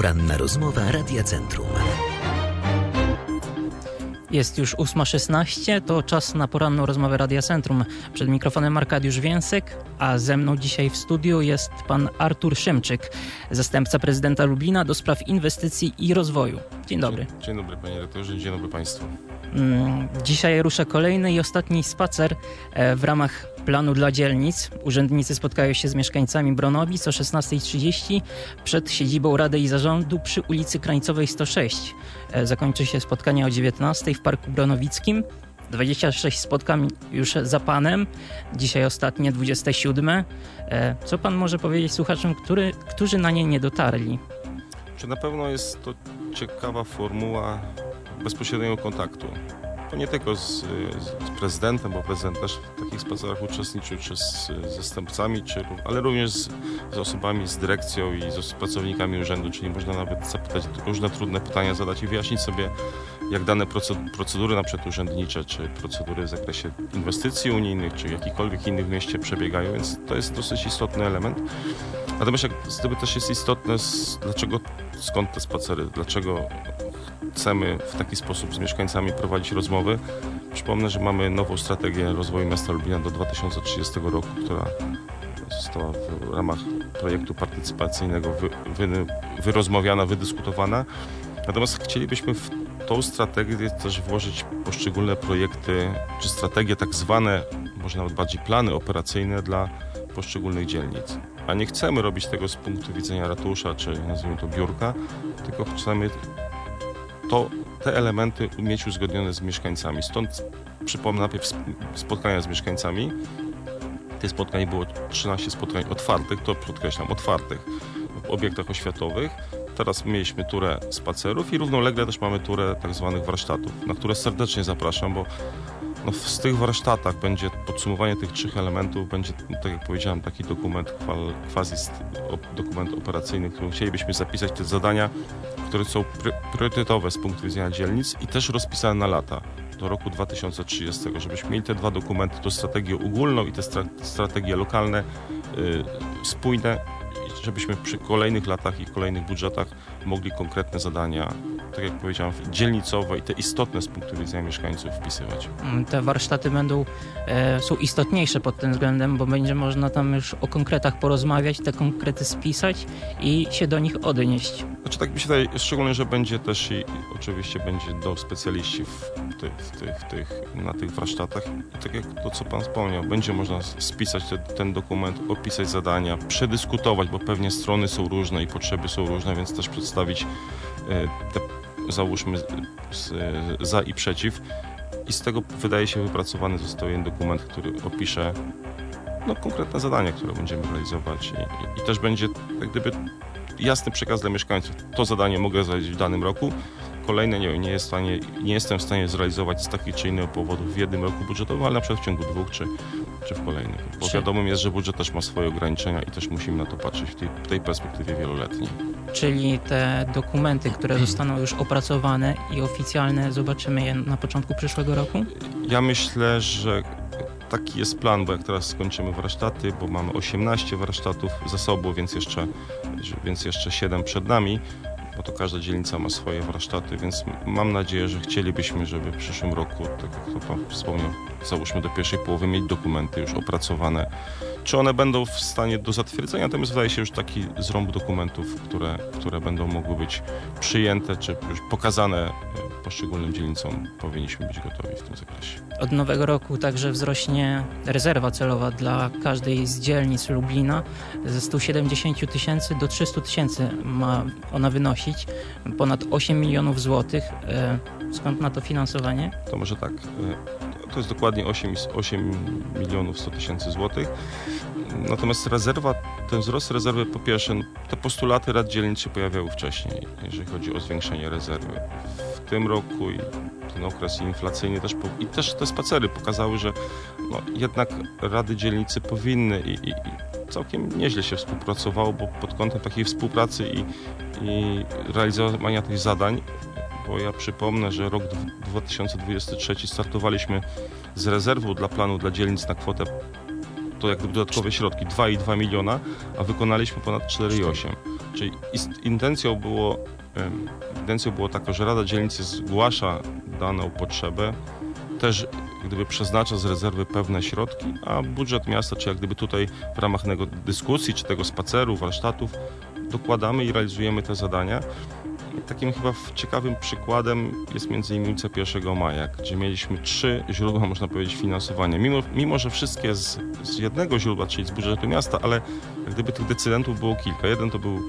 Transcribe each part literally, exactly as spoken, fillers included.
Poranna rozmowa Radia Centrum. Jest już ósma szesnaście, to czas na poranną rozmowę Radia Centrum. Przed mikrofonem Arkadiusz Więcek, a ze mną dzisiaj w studiu jest pan Artur Szymczyk, zastępca prezydenta Lublina do spraw inwestycji i rozwoju. Dzień dobry. Dzień, dzień dobry panie rektorze, dzień dobry państwu. Dzisiaj rusza kolejny i ostatni spacer w ramach planu dla dzielnic. Urzędnicy spotkają się z mieszkańcami Bronowic o szesnasta trzydzieści przed siedzibą Rady i Zarządu przy ulicy Krańcowej sto sześć. Zakończy się spotkanie o dziewiętnastej w Parku Bronowickim. dwadzieścia sześć spotkań już za panem. Dzisiaj ostatnie, dwudzieste siódme. Co pan może powiedzieć słuchaczom, który, którzy na nie nie dotarli? Czy na pewno jest to ciekawa formuła bezpośredniego kontaktu. To nie tylko z, z prezydentem, bo prezydent też w takich spacerach uczestniczył, czy z zastępcami, czy, ale również z, z osobami z dyrekcją i z pracownikami urzędu, czyli można nawet zapytać różne trudne pytania, zadać i wyjaśnić sobie, jak dane procedury, na przykład urzędnicze, czy procedury w zakresie inwestycji unijnych, czy jakichkolwiek innych w mieście przebiegają, więc to jest dosyć istotny element. Natomiast jak gdyby też jest istotne, dlaczego, skąd te spacery, dlaczego chcemy w taki sposób z mieszkańcami prowadzić rozmowy. Przypomnę, że mamy nową strategię rozwoju miasta Lublina do dwa tysiące trzydziestego roku, która została w ramach projektu partycypacyjnego wy, wy, wyrozmawiana, wydyskutowana. Natomiast chcielibyśmy w tą strategię też włożyć poszczególne projekty, czy strategie tak zwane, może nawet bardziej plany operacyjne dla poszczególnych dzielnic. A nie chcemy robić tego z punktu widzenia ratusza, czy nazwijmy to biurka, tylko chcemy to, te elementy mieć uzgodnione z mieszkańcami. Stąd przypomnę najpierw spotkania z mieszkańcami. Tych spotkań było trzynaście spotkań otwartych, to podkreślam, otwartych w obiektach oświatowych. Teraz mieliśmy turę spacerów i równolegle też mamy turę tak zwanych warsztatów, na które serdecznie zapraszam, bo no, z tych warsztatach będzie podsumowanie tych trzech elementów, będzie, tak jak powiedziałem, taki dokument, quasi dokument operacyjny, w którym chcielibyśmy zapisać te zadania, które są priorytetowe z punktu widzenia dzielnic i też rozpisane na lata, do roku dwa tysiące trzydziestego, żebyśmy mieli te dwa dokumenty, to strategię ogólną i te stra- strategie lokalne yy, spójne, żebyśmy przy kolejnych latach i kolejnych budżetach mogli konkretne zadania, tak jak powiedziałem, dzielnicowe i te istotne z punktu widzenia mieszkańców wpisywać. Te warsztaty będą, e, są istotniejsze pod tym względem, bo będzie można tam już o konkretach porozmawiać, te konkrety spisać i się do nich odnieść. Znaczy tak mi się wydaje, szczególnie, że będzie też i oczywiście będzie do specjaliści w tych, w tych, w tych, na tych warsztatach. I tak jak to, co pan wspomniał, będzie można spisać te, ten dokument, opisać zadania, przedyskutować, bo pewnie strony są różne i potrzeby są różne, więc też przedstawić te, załóżmy, za i przeciw. I z tego, wydaje się, wypracowany został jeden dokument, który opisze no, konkretne zadania, które będziemy realizować i, i, i też będzie jak gdyby jasny przekaz dla mieszkańców. To zadanie mogę zrealizować w danym roku, kolejne nie, nie, jest w stanie, nie jestem w stanie zrealizować z takich czy innych powodów w jednym roku budżetowym, ale na przykład w ciągu dwóch czy, czy w kolejnych. Bo czy... wiadomym jest, że budżet też ma swoje ograniczenia i też musimy na to patrzeć w tej, w tej perspektywie wieloletniej. Czyli te dokumenty, które zostaną już opracowane i oficjalne, zobaczymy je na początku przyszłego roku? Ja myślę, że taki jest plan, bo jak teraz skończymy warsztaty, bo mamy osiemnaście warsztatów za sobą, więc jeszcze, więc jeszcze siedem przed nami, bo to każda dzielnica ma swoje warsztaty, więc mam nadzieję, że chcielibyśmy, żeby w przyszłym roku, tak jak to pan wspomniał, załóżmy do pierwszej połowy, mieć dokumenty już opracowane. Czy one będą w stanie do zatwierdzenia? Natomiast wydaje się już taki zrąb dokumentów, które, które będą mogły być przyjęte, czy już pokazane poszczególnym dzielnicom. Powinniśmy być gotowi w tym zakresie. Od nowego roku także wzrośnie rezerwa celowa dla każdej z dzielnic Lublina. Ze stu siedemdziesięciu tysięcy do trzystu tysięcy ma ona wynosić. Ponad osiem milionów złotych. Skąd na to finansowanie? To może tak. To jest dokładnie osiem milionów sto tysięcy złotych. Natomiast rezerwa, ten wzrost rezerwy, po pierwsze, te postulaty rad dzielnic się pojawiały wcześniej, jeżeli chodzi o zwiększenie rezerwy. W tym roku i ten okres inflacyjny też, i też te spacery pokazały, że no, jednak rady dzielnicy powinny i, i, i całkiem nieźle się współpracowało, bo pod kątem takiej współpracy i, i realizowania tych zadań, bo ja przypomnę, że rok dwa tysiące dwudziesty trzeci startowaliśmy z rezerwą dla planu dla dzielnic na kwotę, to jak gdyby dodatkowe środki, dwa i dwa miliona, a wykonaliśmy ponad cztery i osiem. Czyli intencją było, intencją było taka, że Rada Dzielnicy zgłasza daną potrzebę, też gdyby przeznacza z rezerwy pewne środki, a budżet miasta, czy jak gdyby tutaj w ramach tego dyskusji, czy tego spaceru, warsztatów dokładamy i realizujemy te zadania. I takim chyba ciekawym przykładem jest między innymi ulica pierwszego maja, gdzie mieliśmy trzy źródła, można powiedzieć, finansowania. Mimo, mimo że wszystkie z, z jednego źródła, czyli z budżetu miasta, ale jak gdyby tych decydentów było kilka. Jeden to był y,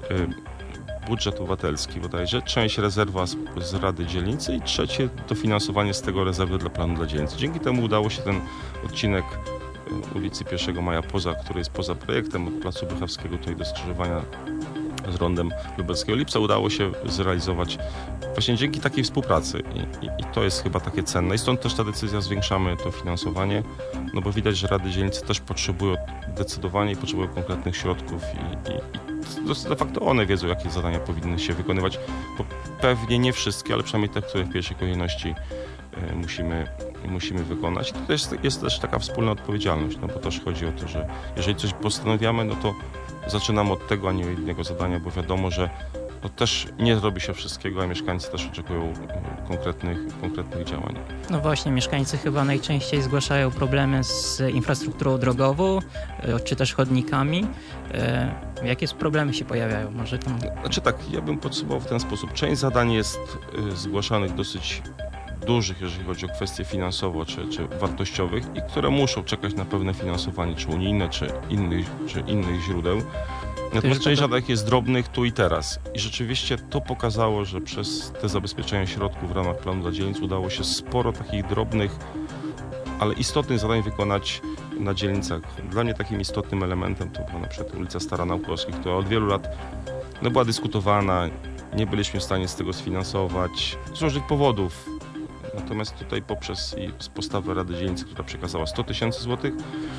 budżet obywatelski bodajże, część rezerwa z, z Rady Dzielnicy i trzecie dofinansowanie z tego rezerwy dla planu dla dzielnicy. Dzięki temu udało się ten odcinek y, ulicy pierwszego maja, poza, który jest poza projektem od Placu Bychawskiego tutaj do skrzyżowania z rondem Lubelskiego Lipca, udało się zrealizować właśnie dzięki takiej współpracy I, i, i to jest chyba takie cenne i stąd też ta decyzja, zwiększamy to finansowanie, no bo widać, że Rady Dzielnicy też potrzebują decydowania i potrzebują konkretnych środków i, i, i de facto one wiedzą, jakie zadania powinny się wykonywać, bo pewnie nie wszystkie, ale przynajmniej te, które w pierwszej kolejności y, musimy, musimy wykonać. I to jest, jest też taka wspólna odpowiedzialność, no bo też chodzi o to, że jeżeli coś postanawiamy, no to zaczynamy od tego, a nie od innego zadania, bo wiadomo, że no też nie zrobi się wszystkiego, a mieszkańcy też oczekują konkretnych, konkretnych działań. No właśnie, mieszkańcy chyba najczęściej zgłaszają problemy z infrastrukturą drogową, czy też chodnikami. Jakie problemy się pojawiają? Może tam... Znaczy tak, ja bym podsumował w ten sposób. Część zadań jest zgłaszanych dosyć dużych, jeżeli chodzi o kwestie finansowe czy, czy wartościowych i które muszą czekać na pewne finansowanie, czy unijne, czy innych, czy innych źródeł. Natomiast część zadań jest drobnych tu i teraz. I rzeczywiście to pokazało, że przez te zabezpieczenia środków w ramach planu dla dzielnic udało się sporo takich drobnych, ale istotnych zadań wykonać na dzielnicach. Dla mnie takim istotnym elementem to była na przykład ulica Stara Naukowskich, która od wielu lat no, była dyskutowana, nie byliśmy w stanie z tego sfinansować z różnych powodów. Natomiast tutaj poprzez i postawę Rady Dzielnicy, która przekazała sto tysięcy złotych,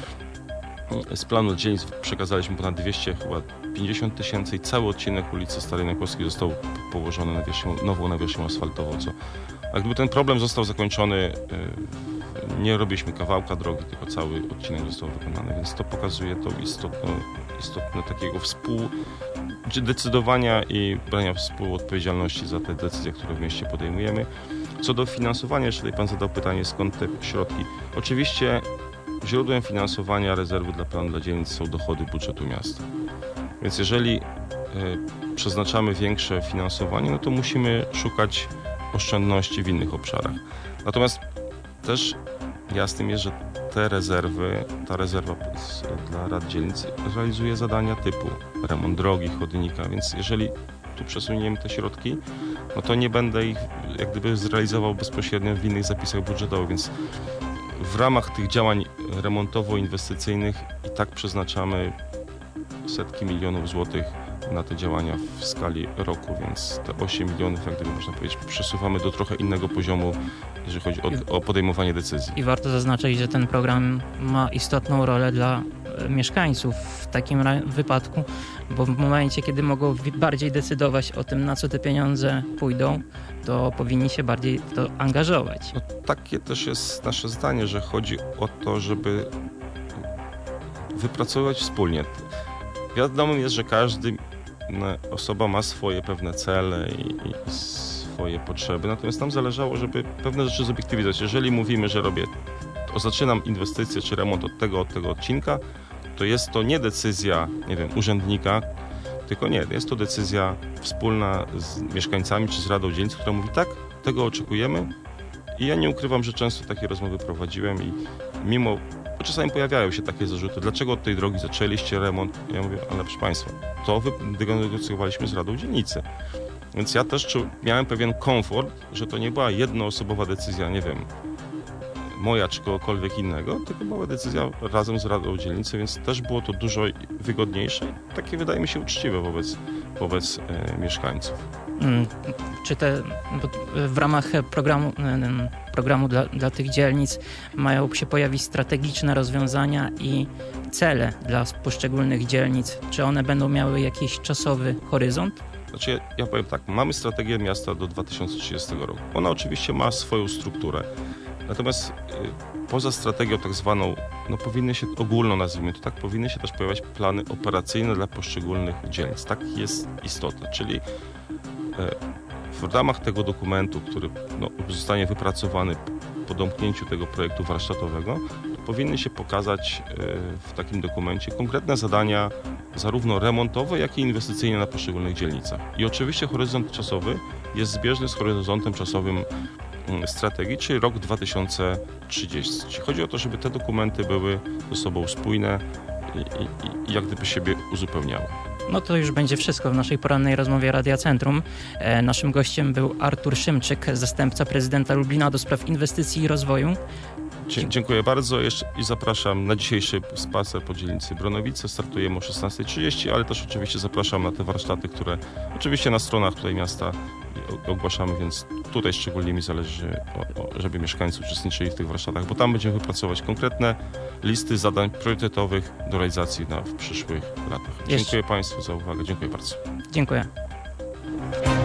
z planu dzielnic przekazaliśmy ponad dwieście, chyba pięćdziesiąt tysięcy i cały odcinek ulicy Starej Naukowskiej został położony na wierzchnią, nową nawierzchnią asfaltową. Co, a gdyby ten problem został zakończony, nie robiliśmy kawałka drogi, tylko cały odcinek został wykonany, więc to pokazuje to istotne, istotne takiego współdecydowania i brania współodpowiedzialności za te decyzje, które w mieście podejmujemy. Co do finansowania, jeżeli pan zadał pytanie, skąd te środki. Oczywiście źródłem finansowania rezerwy dla planu dla dzielnic są dochody budżetu miasta. Więc jeżeli y, przeznaczamy większe finansowanie, no to musimy szukać oszczędności w innych obszarach. Natomiast też jasnym jest, że te rezerwy, ta rezerwa z, dla rad dzielnic realizuje zadania typu remont drogi, chodnika, więc jeżeli tu przesuniemy te środki, no to nie będę ich jak gdyby zrealizował bezpośrednio w innych zapisach budżetowych, więc w ramach tych działań remontowo-inwestycyjnych i tak przeznaczamy setki milionów złotych na te działania w skali roku, więc te osiem milionów, jak gdyby można powiedzieć, przesuwamy do trochę innego poziomu, jeżeli chodzi o, o podejmowanie decyzji. I warto zaznaczyć, że ten program ma istotną rolę dla mieszkańców w takim wypadku, bo w momencie, kiedy mogą bardziej decydować o tym, na co te pieniądze pójdą, to powinni się bardziej w to angażować. No, takie też jest nasze zdanie, że chodzi o to, żeby wypracować wspólnie. Wiadomo jest, że każdy osoba ma swoje pewne cele i, i swoje potrzeby, natomiast nam zależało, żeby pewne rzeczy zobiektywizować. Jeżeli mówimy, że robię, to zaczynam inwestycję czy remont od tego, od tego odcinka, to jest to nie decyzja, nie wiem, urzędnika, tylko nie, jest to decyzja wspólna z mieszkańcami czy z Radą Dzielnicy, która mówi tak, tego oczekujemy i ja nie ukrywam, że często takie rozmowy prowadziłem i mimo, bo czasami pojawiają się takie zarzuty, dlaczego od tej drogi zaczęliście remont? Ja mówię, ale proszę Państwa, to wynegocjowaliśmy z Radą Dzielnicy. Więc ja też czu, miałem pewien komfort, że to nie była jednoosobowa decyzja, nie wiem, moja czy kogokolwiek innego, tylko była decyzja razem z Radą Dzielnicy, więc też było to dużo wygodniejsze i takie wydaje mi się uczciwe wobec, wobec e, mieszkańców. Hmm, czy te w ramach programu, programu dla, dla tych dzielnic mają się pojawić strategiczne rozwiązania i cele dla poszczególnych dzielnic? Czy one będą miały jakiś czasowy horyzont? Znaczy, ja, ja powiem tak, mamy strategię miasta do dwa tysiące trzydziestego roku. Ona oczywiście ma swoją strukturę. Natomiast y, poza strategią tak zwaną no powinny się, ogólno nazwijmy to tak, powinny się też pojawiać plany operacyjne dla poszczególnych dzielnic. Tak jest istotne, czyli w ramach tego dokumentu, który no, zostanie wypracowany po domknięciu tego projektu warsztatowego, powinny się pokazać w takim dokumencie konkretne zadania zarówno remontowe, jak i inwestycyjne na poszczególnych dzielnicach. I oczywiście horyzont czasowy jest zbieżny z horyzontem czasowym strategii, czyli rok dwa tysiące trzydziesty. Chodzi o to, żeby te dokumenty były ze sobą spójne i, i, i jak gdyby siebie uzupełniały. No to już będzie wszystko w naszej porannej rozmowie Radia Centrum. E, naszym gościem był Artur Szymczyk, zastępca prezydenta Lublina do spraw inwestycji i rozwoju. Dzie- dziękuję bardzo jeszcze i zapraszam na dzisiejszy spacer po dzielnicy Bronowice. Startujemy o szesnasta trzydzieści, ale też oczywiście zapraszam na te warsztaty, które oczywiście na stronach tutaj miasta ogłaszamy, więc tutaj szczególnie mi zależy, o, o, żeby mieszkańcy uczestniczyli w tych warsztatach, bo tam będziemy wypracować konkretne listy zadań priorytetowych do realizacji na, w przyszłych latach. Jeszcze. Dziękuję Państwu za uwagę. Dziękuję bardzo. Dziękuję.